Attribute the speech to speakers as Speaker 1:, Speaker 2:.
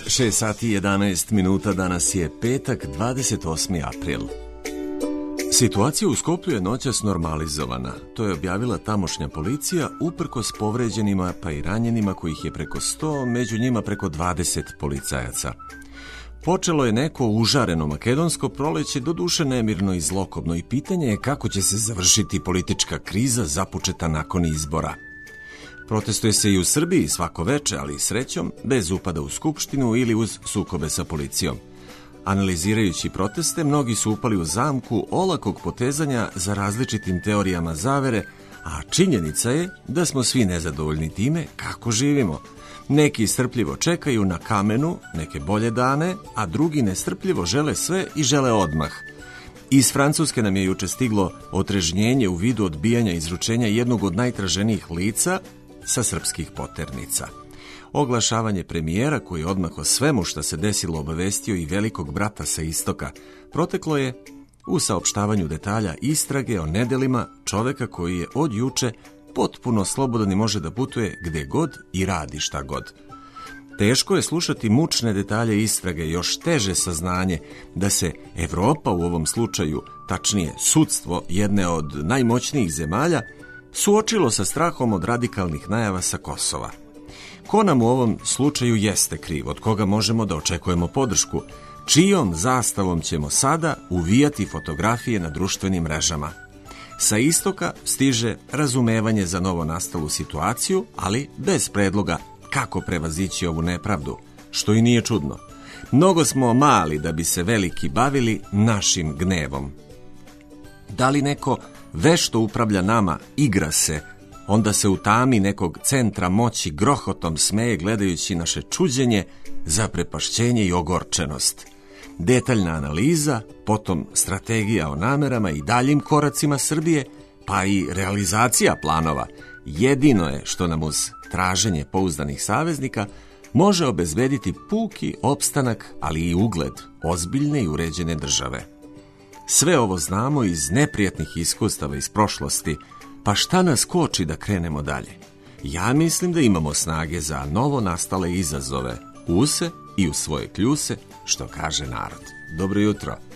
Speaker 1: 6 sati i 11 minuta, danas je petak, 28. april. Situacija u Skoplju je noćas normalizovana. To je objavila tamošnja policija uprkos povređenima pa i ranjenima kojih je preko 100, među njima preko 20 policajaca. Počelo je neko užareno makedonsko proleće, doduše nemirno i zlokobno, i pitanje je kako će se završiti politička kriza započeta nakon izbora. Protestuje se i u Srbiji svako veče, ali srećom bez upada u skupštinu ili uz sukobe sa policijom. Analizirajući proteste, mnogi su upali u zamku olakog potezanja za različitim teorijama zavere, a činjenica je da smo svi nezadovoljni time kako živimo. Neki strpljivo čekaju na kamenu neke bolje dane, a drugi nestrpljivo žele sve i žele odmah. Iz Francuske nam je juče stiglo otrežnjenje u vidu odbijanja izručenja jednog od najtraženijih lica sa srpskih poternica. Oglašavanje premijera, koji je odmah o svemu što se desilo obavestio i velikog brata sa istoka, proteklo je u saopštavanju detalja istrage o nedelima čoveka koji je od juče potpuno slobodan i može da putuje gde god i radi šta god. Teško je slušati mučne detalje istrage, još teže saznanje da se Evropa u ovom slučaju, tačnije sudstvo jedne od najmoćnijih zemalja, suočilo sa strahom od radikalnih najava sa Kosova. Ko nam u ovom slučaju jeste kriv, od koga možemo da očekujemo podršku, čijom zastavom ćemo sada uvijati fotografije na društvenim mrežama. Sa istoka stiže razumevanje za novo nastalu situaciju, ali bez predloga kako prevazići ovu nepravdu, što i nije čudno. Mnogo smo mali da bi se veliki bavili našim gnevom. Da li neko vešto upravlja nama, igra se, onda se u tami nekog centra moći grohotom smeje gledajući naše čuđenje, zaprepašćenje i ogorčenost. Detaljna analiza, potom strategija o namerama i daljim koracima Srbije, pa i realizacija planova, jedino je što nam uz traženje pouzdanih saveznika može obezbediti puki opstanak, ali i ugled ozbiljne i uređene države. Sve ovo znamo iz neprijatnih iskustava iz prošlosti, pa šta nas koči da krenemo dalje? Ja mislim da imamo snage za novo nastale izazove, u se i u svoje kljuse, što kaže narod. Dobro jutro.